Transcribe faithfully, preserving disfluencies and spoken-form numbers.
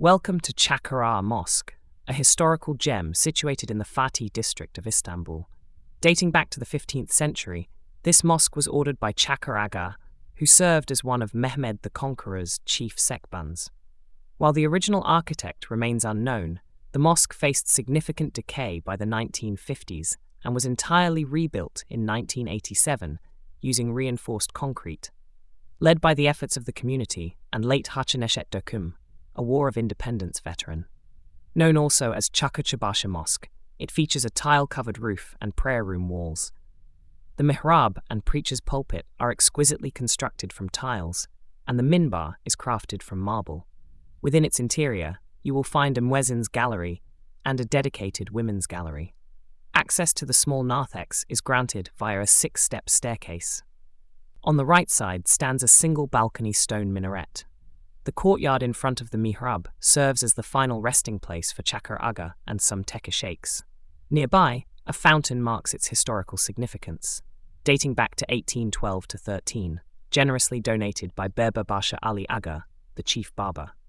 Welcome to Çankaya Mosque, a historical gem situated in the Fatih district of Istanbul. Dating back to the fifteenth century, this mosque was ordered by Çakır Aga, who served as one of Mehmed the Conqueror's chief sekbans. While the original architect remains unknown, the mosque faced significant decay by the nineteen fifties and was entirely rebuilt in nineteen eighty-seven using reinforced concrete. Led by the efforts of the community and late Haçhaneşet Döküm, a War of Independence veteran. Known also as Çakırçıbaşı Mosque, it features a tile-covered roof and prayer room walls. The mihrab and preacher's pulpit are exquisitely constructed from tiles, and the minbar is crafted from marble. Within its interior, you will find a muezzin's gallery and a dedicated women's gallery. Access to the small narthex is granted via a six-step staircase. On the right side stands a single balcony stone minaret. The courtyard in front of the mihrab serves as the final resting place for Çakır Aga and some tekke sheikhs. Nearby, a fountain marks its historical significance, dating back to eighteen twelve to thirteen, generously donated by Berber Basha Ali Aga, the chief barber.